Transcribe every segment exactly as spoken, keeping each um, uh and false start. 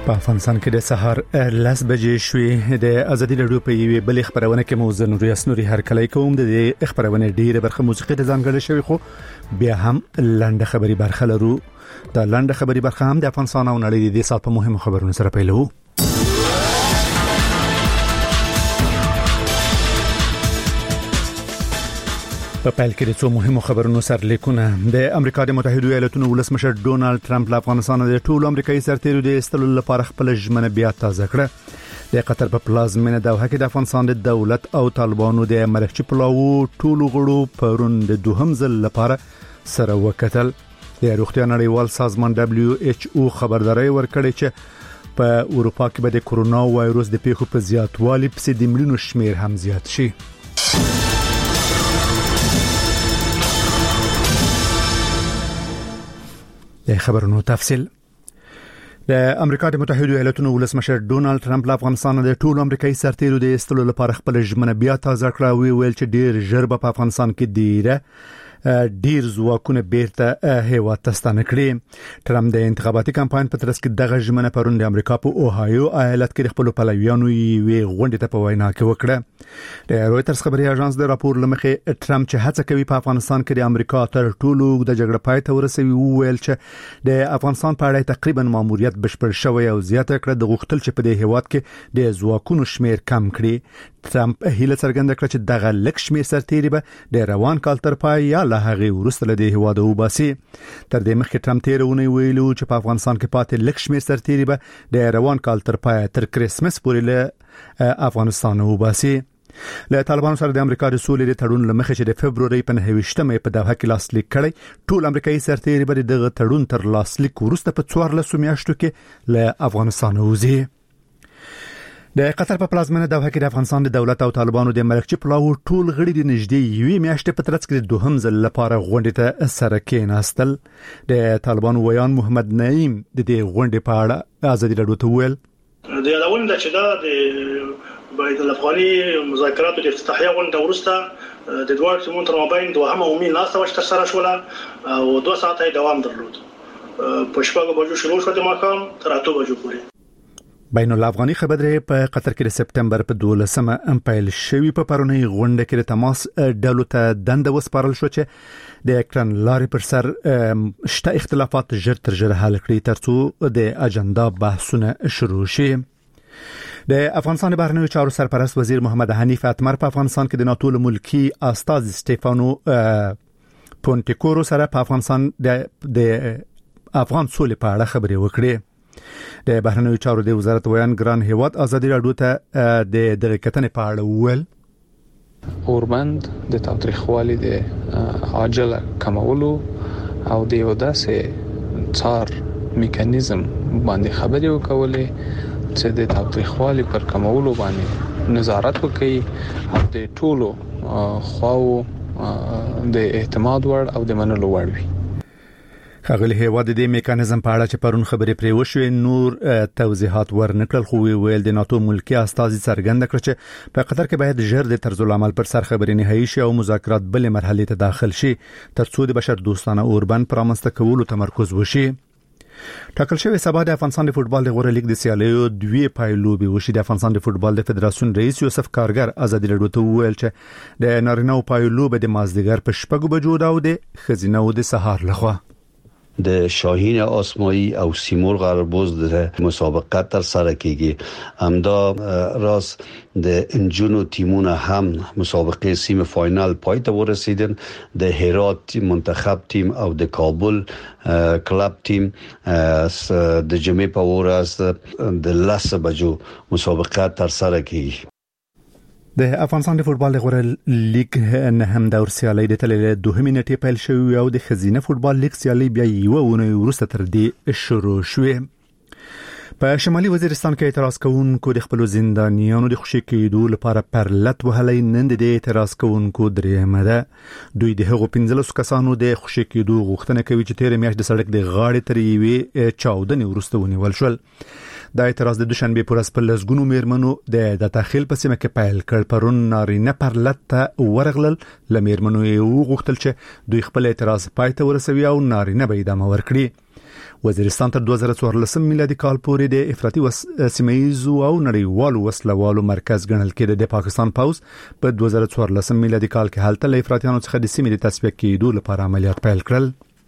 په افغانستان کې د سهار لس بجې شوې د ازادي راډیو په یوې بلې خبرونه کې موضوع نوري اسنوري هر کله کوم د خبرونه ډیره برخه موسیقي د ځانګړي شوی خو بیا هم لنډه خبري برخه لرو. د لنډه خبري برخه هم د افغانستان او نړۍ د سات په مهمو خبرونو سره پیلو. په پیل کې د څو مهمو خبرونو سرلیکونه. د امریکا د متحده ایالاتونو ولسمشر ډونالد ټرمپ له افغانستان د ټولو امریکایي سرتیرو د استلو لپاره خپل ژمنه بیا تازه کړه. د قطر په پلازمینه دوحه کې د افغانستان د دولت او طالبانو د مرکچی پلاو ټولو غړو پرون د دوهم ځل لپاره سره وکتل. د روغتیا نړیوال سازمان دبليو ایچ او خبرداري ورکړې چې په اروپا کې به د کورونا وایروس د پیښو په زیاتوالي پسې د ملیونو شمیر هم زیات شي. د خبرونو تفصیل. د امریکا د متحده ایالاتونو ولسمشر ډونالد ټرمپ له افغانستان د ټولو امریکایي سرتیرو د استلو لپاره خپل ژمنه بیا تازه کړه. وی ویل چې ډیر ژر په افغانستان کې ډیره ډیر ځواکونه بیرته هیواد ته ستانه کړي. ټرمپ د انتخاباتي کمپاین په ترڅ کې دغه ژمنه پرون د امریکا په اوهایو ایالت کې خپل پلویانو یې غونډه ته په وینا کې وکړه. د رويټرز خبري اژانس د راپور لمخې ټرمپ چې هڅه کوي په افغانستان کې د امریکا تر ټولو د جګړې پای ته ورسوي وویل چې د افغانستان په اړه تقریبا ماموریت بشپړ شوی او زیاته کړه د غوښتل چې په دې هیواد کې د ځواکونو شمیر کم کړي. ټرمپ هیله څرګنده کړه چې دغه لک شمیر سرتیري به د روان کال تر پای یا له هغه ورسته له دې هیواد وباسي. تر دې مخکې ټرمپ تیرونه ویلو چې په افغانستان کې پاتې لک شمیر سرتیري به د روان کال تر پای تر کریسمس پورې له افغانستان وباسي. له طالبانو سره د امریکا د سولې د تړون لمخې چې د فبرवरी په نهه په دوحه کې لاسلیک کړي ټول امریکایي سرتیري به دغه تړون تر لاسلیک وروسته په څوارلس میاشتو کې له افغانستان وځي. د قطر په پلازمینه دوحه کې د افغانستان د دولت او طالبانو د مرکچی پلاو ټول غړي د نږدې یوې میاشتې په ترڅ کې د دوهم ځل لپاره غونډه ته سره کېناستل. د طالبانو ویان محمد نعیم د دې غونډې په اړه ازادي راډیو ته ویل د یادون د چې دا د باید الافغاني مذاکرات د افتتاحیه غونډه ورسته د دوه ټیمونو تر مابین دوهم عمومي ناسته وشته سره شوله او دوه ساعته دوام درلود. په شپږ بجو شروع شو د ماښام تر اته بجو پورې. بین الافغاني خبرې په قطر کې د سپتمبر په دولسمه امپایل شوی په پرونی غونډه کې د تماس ډلو ته دنده وسپارل شو چې د اکران لارې پر سر شته اختلافات ژر تر ژره حل کړي ترڅو د اجنډا بحثونه شروع شي. د افغانستان بهرنیو چارو سرپرست وزیر محمد حنیف اتمر په افغانستان کې د ناتو ملکی استاد سټيفانو پونټیکورو سره په افغانستان د د افغان سولې په اړه خبرې وکړې. د بهرنیو چارو د وزارت ویان ګران هیواد ازادي راډیو ته د دغه کتنې په اړه وویل اورمند د تاریخوالي د عاجل کمولو او د یو داسې څار میکانیزم باندې خبرې وکولې چې د تاریخوالي پر کمولو باندې نظارت وکړي او د ټولو خواو د اعتماد وړ او د منلو وړ وي. خغلی هیواد د میکانیزم په اړه چې پرون خبرې پرې وشوې نور توضیحات ورنکړل خو ویل د ناتو ملکی استازي څرګنده کړ چې په قطر کې باید ژر د طرز العمل پر سر خبرې نهایی شي او مذاکرات بلې مرحله ته داخل شي ترڅو د بشر دوستانه اوربند پرامسته کولو تمرکز وشي. ټاکل شوی سبا د افغانستان د فوتبال د غوړه لیګ د سیالیو دوی پایلوبي وشي. د افغانستان د فوتبال د فدراسیون رئیس یوسف کارګر ازادي راډیو ته وویل چې د نارینه پایلوب د مازدیګر په شپږ بجو دا او د خزینه او د سهار لخوا د شاهین آسمایی او سیمور قرارباز د مسابقه تر سره کیږي. همدا راز د انجونو تیمونه هم مسابقه سیم فاینال پای ته ورسیدن. د هرات منتخب تیم او د کابل کلب تیم د جمعې په ورځ د لس بجو مسابقه تر سره کیږي. د افغانستان د فوتبال غوړه لیګ نه هم د ورسیالۍ د تللې دوهمې نټې پیل شوی او د خزینه فوتبال لیګ سیالي بیا یو ونه ورسته تر دې شروع شوه. په شمالي وزیرستان کې اعتراض کوونکو د خپل زندانیانو د خوشي کېدو لپاره پرلت وهلې نن د اعتراض کوونکو درېمه ده. دوی د هغو پنځلس کسانو د خوشي کېدو غوښتنه کوي چې تیر میاشت د سړک د غاړې تر یوې چاودنې ورسته ونیول شول. دا اعتراض د دوشنبه پر ورځ په لسګونو میرمنو د د تخیل په سیمه کې پیل کړ. پرون نارینه پرلت ته ورغلل لمیرمنو یې وغوښتل چې دوی خپل اعتراض پای ته ورسوي او نارینه به ادامه ورکړي. وزیرستان تر دوه زره څوارلسم میلادي کال پورې د افراطي سیمه‌ییزو او نړیوالو وسلوالو مرکز ګڼل کېده. د پاکستان پوز په دوه زره څوارلسم میلادي کال کې هلته له افراطیانو څخه د سیمې د تصفیه کېدو لپاره عملیات پیل کړل.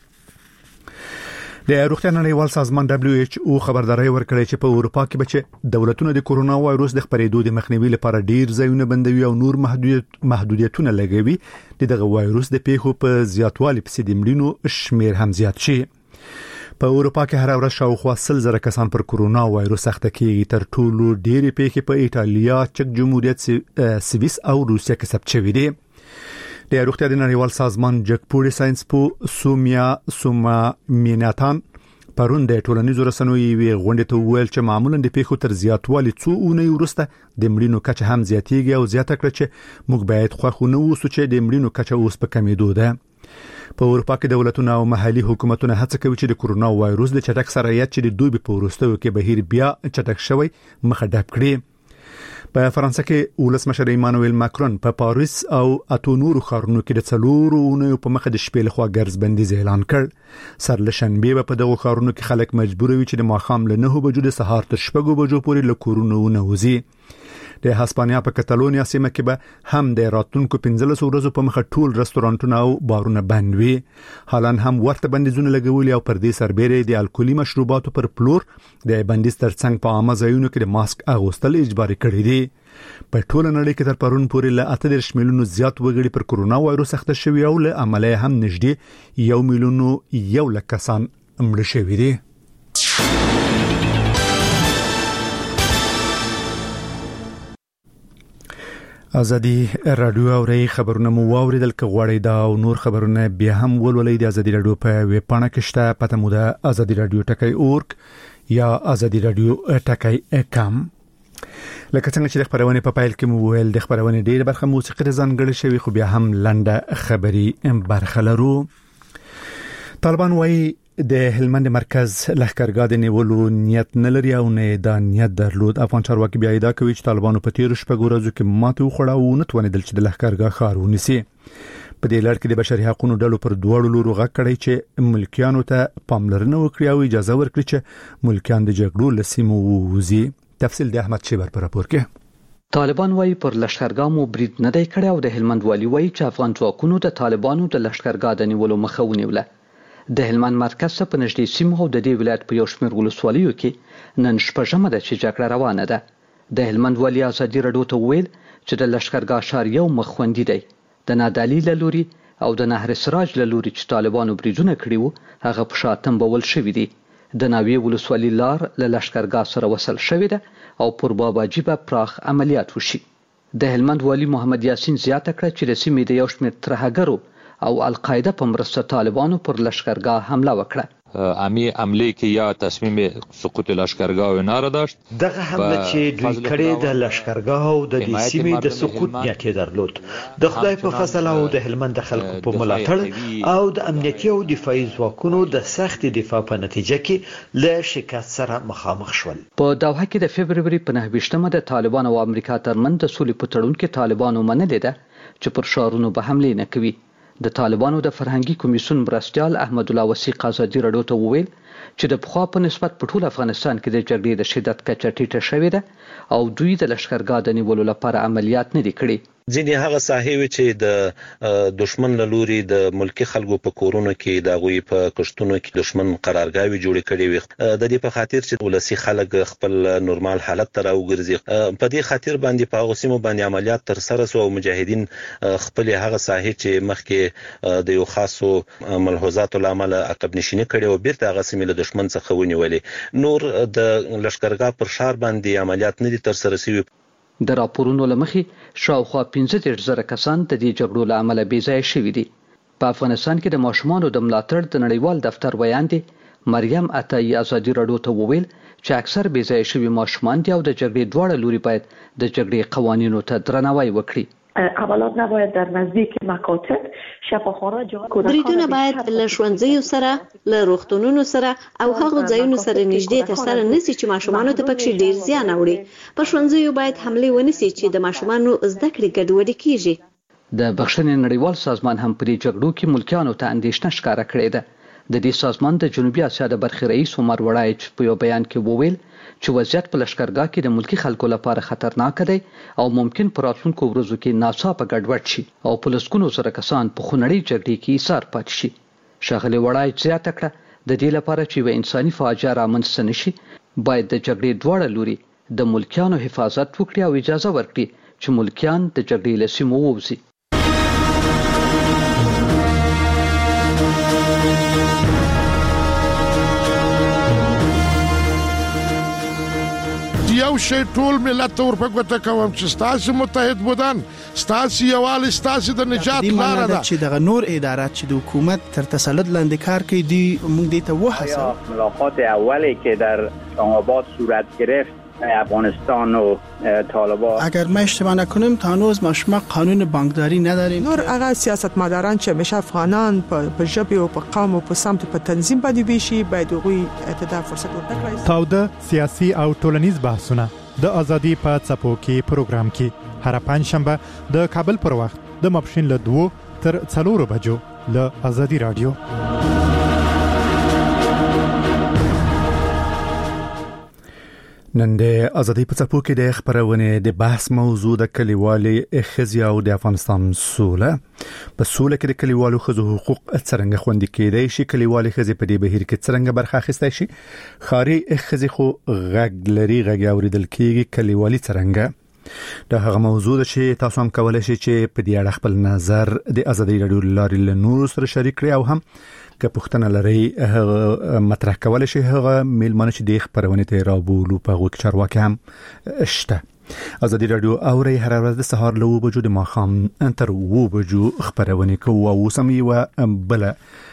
د روغتیا نړیوال سازمان دبليو ایچ او خبرداري ورکړې چې په اروپا کې به دولتونه د کورونا وایروس د خپرېدو د مخنیوي لپاره ډیر ځایونه بندوي او نور محدودیت محدودیتونه لګوي. دغه وایروس د پیښو په زیاتوالي پسې د مړینو شمیر هم زیات شي. په اروپا کې هر ورځ شاوخوا سل زره کسان پر کورونا وایروس اخته کیږي. تر ټولو ډېرې پیښې په ایټالیا، چک جمهوریت، سویس او روسیه کې ثبت شوې دي. د روغتیا د نړیوال سازمان جګپوړي ساينس پو سومیا سوما میناتان پرون د ټولنیزو رسنیو وی غونډه ته ویل چې معمولا د پیښو تر زیاتوالي څو اونۍ وروسته د مړینو کچه هم زیاتېږي او زیاته کړ چې موږ باید خوښونه ووسو چې د مړینو کچه اوس په کمیدو ده. په اروپا کې دولتونه او محلي حکومتونه هڅه کوي چې د کورونا وایروس د چټک سرایت چې د دوی په وروستیو کې بهیر بیا چټک شوی مخه ډب کړي. په فرانسه کې ولسمشر ایمانوئل ماکرون په پاریس او اتو نورو ښارونو کې د څلورو اونیو په مخه د شپې لخوا ګرځ بندیز اعلان کړ. سر له شنبه په دغه ښارونو کې خلک مجبور وي چې د ماښام له نه بجو د سهار تر شپږو بجو پورې له کورونو ونوځي. د هسپانیا په کتالونیا سیمه کې به هم د راتلونکو پنځلس ورځو په مخه ټول رستورانټونه او بارونه بند وي. حالان هم ورته بندیزونه لګولي او پر دې سربېره د الکولي مشروباتو پر پلور د بندیز ترڅنګ په عامه ځایونو کې د ماسک اغوستل اجباري کړی دي. په ټول نړۍ کې تر پرون پورې له اته دېرش میلیونو زیات وګړي پر کورونا وایروس اخته شوي او له عملیه هم نږدې یو میلیون یو لک کسان مړه شوي دي. ازادي رادیو اوري خبرونه مو واوریدل ک غوړی دا او نور خبرونه بیا هم ولولئ د ازادي رادیو په ویب پاڼه کې شته. پته مو ده ازادي رادیو ټکی اورګ یا ازادي رادیو ټکی کام. لکه څنګه چې د خبرونه په پایل کې مو ویل د خبرونه ډېر برخه موسیقي ځانګړې شوی خو بیا هم لنډه خبري برخه لرو. طالبان وايي د هلمند مرکز لښکرګاه د نیولو نیت نه لري او نه دا نیت درلود. افغان چارواکي بیا ادعا کوي چې طالبانو په تیر شپږ ورځو کې ماته وخوړه او نه توانیدل چې د لښکرګاه ښار ونیسي. په دې لړ کې د بشري حقوقو ډلو پر دوړو لورو غږ کړی چې ملکیانو ته پاملرنه وکړي او اجازه ورکړي چې ملکیان د جګړو لسیمو ووزي. تفصیل د احمد شیبر پر راپور کې. طالبان وايي پر لښکرګاه مو برید نه دی کړی او د هلمند والي وايي چې افغان ځواکونو د طالبانو د لښکرګاه د نیولو مخه ونیوله. د هلمند مرکز څخه په نږدې سیمو او د دې ولایت په یو شمېر ولسوالیو کې نن شپږمه ده چې جګړه روانه ده. د هلمند والي ازادي رادیو ته ویل چې د لښکرګاه ښار یو مخ خوندي دی. د نادعلي له لوري او د نهر سراج له لوري چې طالبانو بریدونه کړي وو هغه په شا تنبول شوي دي. د ناوې ولسوالي لار له لښکرګاه سره وصل شوې ده او پر باباجي به پراخ عملیات وشي. د هلمند والي محمد یاسین زیاته کړه چې د سیمې د یو شمېر ترهګرو او القاعده په مرسته طالبانو پر لشکرگاه حمله وکړه. امی عمله کې یا تصمیم سقوط لشکرگاه ناره داشت. دغه حمله چې دوی کړې د لشکرگاه او د دې سیمې د سقوط نیت درلود. د خدای په فضل او د هلمند خلکو په ملاتړ او د امنیتي او دفاعي ځواکونو د سخت دفاع په نتیجه کې له شکست سره مخامخ شول. په دوحه کې د فبرवरी په نهه ویشتمه د طالبان او امریکا ترمنځ د سولې په تړون کې طالبانو منلې ده چې پر شارونو به حمله نه کوي. د طالبانو د فرهنګي کمیسیون مرستیال احمد الله وثیق ازادي رادیو ته وویل چې د پخوا په نسبت په ټول افغانستان کې د جګړې د شدت کچه ټیټه شوې ده او دوی د لښکرګاه د نیولو لپاره عملیات نه دي کړي. ځینې هغه ساحې چې د دشمن له لوري د ملکی خلکو په کورونو کې د غوي په کشتونو کې دشمن قرارګاوي جوړې کړې وي د دې په خاطر چې ولسی خلک خپل نورمال حالت ته راوګرځي. په دې خاطر باندې په هغه سیمو باندې عملیات تر سره سو او مجاهدین خپل هغه ساحې چې مخکې د یو خاصو ملحوظاتو لامل عقب نشینی کړي او بیرته هغه سیمې له دشمن څخه ونیولې. نور د لښکرګاه پر شار باندې عملیات نه دي تر سره شوي. د راپورونو لمخې شاوخوا پنځه دېرش زره کسان د دې جګړو له امله بې ځایه شوي دي. په افغانستان کې د ماشومانو د ملاتړ د نړیوال دفتر ویاندې مریم عطایي ازادي رادیو ته وویل چې اکثر بې ځایه شوي ماشومان دي او د جګړې دواړه لوري باید د جګړې قوانینو ته درناوی وکړي. عملات نباید در نزدیک مکاتب شفاخانه جا بریدونه باید له ښوونځیو سره له روغتونونو سره او هغو ځایونو سره نږدې ترسره نشي چې ماشومانو ته پکې ډیر زیان اوړي. په ښوونځیو باید حمله ونشي چې د ماشومانو زده کړې ګډوډي کیږي. د بخښنې نړیوال سازمان هم په دې جګړو کې ملکیانو ته اندېښنه ښکاره کړې ده. د دې سازمان د جنوبي اسیا د برخې رئیس عمر وړایچ په یو بیان کې وویل چې وضعیت په لشکرګاه کې د ملکی خلکو لپاره خطرناک دی او ممکن پر راتلونکو ورځو کې ناڅاپه ګډوډ شي او په لسګونو زره کسان په خونړۍ جګړې کې ایسار پاتې شي. ښاغلي وړایچ زیاته کړه د دې لپاره چې یوه انساني فاجعه رامنځته نه شي باید د جګړې دواړه لوري د ملکیانو حفاظت وکړي او اجازه ورکړي چې ملکیان د جګړې له سیمو ووځي. یو شی ټول ملت ته ورپګوته کوم چې ستاسو متحد بودن ستاسو یووالی ستاسو د نجات لاره ده چې دغه نور ادارات چې د حکومت تر تسلط لاندې کار کوي دی موږ دې ته وهڅوو. ملاقات اولی که در اسلام آباد صورت گرفت افغانستان و طالبان، اگر ما اشتباه نکنیم تا هنوز ما شما قانون بانکداری نداریم. نور هغه سیاستمداران چې همیشه افغانان په ژبه او په قوم او په سمت په تنظیم باندې ویشي باید هغوی ته فرصت ورکړي. تاوده سیاسي او ټولنیز بحثونه د ازادي په څپو کې پروګرام کې هر پنځشنبه د کابل پر وخت د ماپښین له دوه تر څلورو بجو له ازادي رادیو. نن د ازادي په څپو کې د خبرونه د بحث موضوع د کلیوالي ښځې او د افغانستان سوله. په سوله کې د کلیوالو ښځو حقوق څرنګه خوندي کېدای شي، کلیوالي ښځې په دې بهیر کې څرنګه برخه اخیستای شي، ښاري ښځې خو غږ لري غږ اوریدل کېږي، کلیوالي څرنګه. دا هغه موضوع ده چې تاسو هم کولای شئ چې په دې اړه خپل نظر د ازادي رادیو لارې له نورو سره شریک کړئ او هم که پوښتنه لرئ هغه مطرح کولای شئ. هغه میلمانه چې د خبرونه ته رابولو په هغه کې چارواکي هم شته. ازادي رادیو اوري هر ورځ د سهار له وو بجو د ماخام تر وو بجو خبرونه کوو او سمي و بل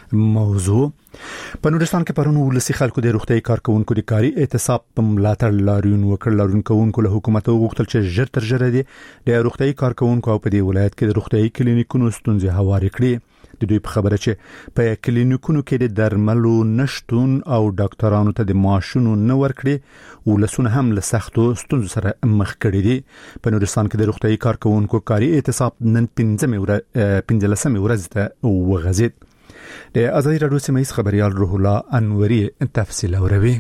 موضوع. په نورستان کې پرونو ولسی خلکو د روغتي کارکونکو د کاري اعتصاب په ملاتړ لاریون وکړ. لاریون کوونکو له حکومت وغوښتل چې ژر تر ژره د روغتي کارکونکو په دې ولایت کې د روغتي کلینیکونو ستونزې هوارې کړې. د دوی په خبره چې په کلینیکونو کې د درملو نشټون او ډاکټرانو ته د معاشونو نه ورکړي ولسونه هم له سختو ستونزو سره مخ کړي دي. په نورستان کې د روغتي کارکونکو کاري اعتصاب نن پنځمه ورځ پنځلسمه ورځ ته وغځید. د ازادي رادیو سیمایي خبريال روح الله انوري تفصیل اوروي.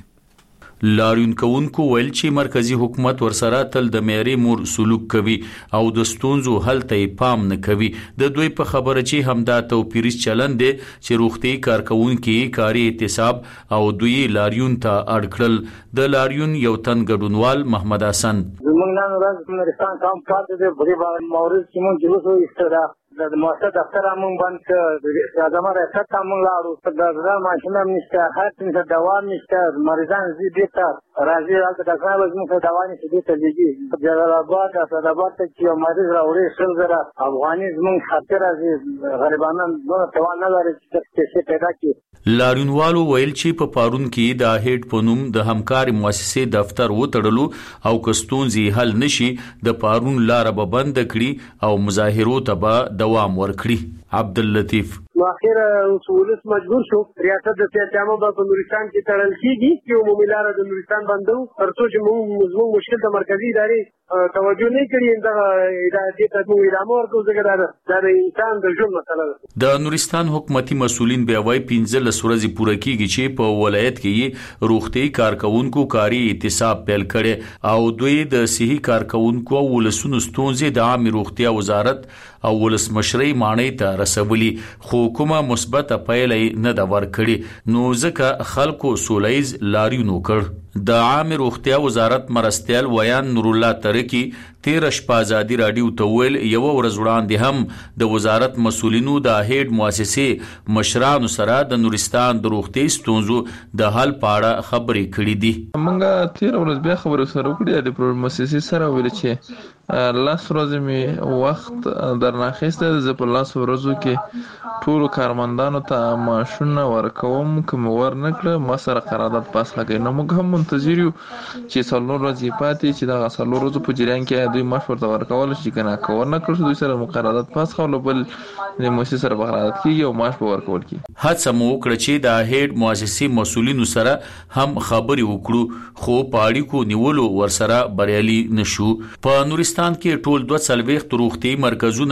لاریون کوونکو ویل چې مرکزی حکومت ورسره تل د معیاري مور سلوک کوي او د ستونزو حل ته پام نه کوي. د دوی په خبره چې همدا توپیریز چلند دي چې روغتي کارکونکو کاري اعتصاب او دوی لاریون ته اړ کړل. د لاریون یو تن ګډونوال محمد حسن زمونږ نن ورځ نورستان کام پاتې دی بری باندې مورز چې مونږ جلوس وایستل د مؤسسه دفتر مونږ باندې راځم راځه تا مونږ لاړو د زړه ماشینه نشته هر څه دوام نشته مریضان زی بیت راځي هغه د ځای زموږ دوا نشته دي ته دیږي جلال آباد اسداباد ته چې مریض راوړي شل زره افغاني زموږ خاطر راځي غریبانان نو توان نه لري چې څه پیدا کړي. لاریونوالو ویل چې په پارون کې د هډ پونوم د همکاري مؤسسې دفتر وټړلو او کستونزي حل نشي د پارون لار به بند کړي او مظاهرو ته به دوام ورکړي. عبداللطیف واخر ولس مجبور شو ریاست د سیاستامو په نورستان کې تړل کیږي چې عمومي لار د نورستان بندو ترڅو چې موږ موږ مشکل د مرکزی ادارې توجه نه کړي دا ادارې ته موږ ادامه ورکوو ځکه دا د انسان د ژوند مسله ده. د نورستان حکومتي مسولین بیا وايي پنځه ورځې پوره کیږي چې په ولایت کې روغتي کارکونکو کاري اعتصاب پیل کړي او دوی د صحي کارکونکو ولسونو ستونزې د عامه روغتیا وزارت او ولسمشرۍ مانۍ ته رسولي خو کومه مثبت پایلې نه دا ورکړي نو ځکه خلکو سولایز لاریون وکړ. د عامه روغتیا وزارت مرستیال ویان نور الله ترکی تیر شپه ازادي رادیو ته ویل یو ورځ وړاندې هم د وزارت مسولینو د هډ مؤسسې مشرانو سره د نورستان د روغتي ستونزو د حل پاړه خبرې کړې دي. موږ تیر ورځ بیا خبرو سره وکړې د مؤسسې سره ویل چې لاس ورځې می وخت درناخسته ز په لاس ورځو کې ټول کارمندانو ته معاشونه ورکوم کوم ور نکړه ما سره قرارداد پاس لګی نو موږ هم منتظر یو چې څلور ورځې پاتې چې دا څلور ورځې په جریان کې دوی معاش ورته ورکول شي کنه کور نه کړو دوی سره قرارداد پاس خو بل د مؤسسې سره قرارداد کیږي او معاش به ورکول کی. هڅه مو وکړه چې د هډ مؤسسې مسولینو سره هم خبري وکړو خو پاړی کو نیولو ور سره بریالي نشو. په نورستان کې ټول دوه څلويخت روغتي مرکزونه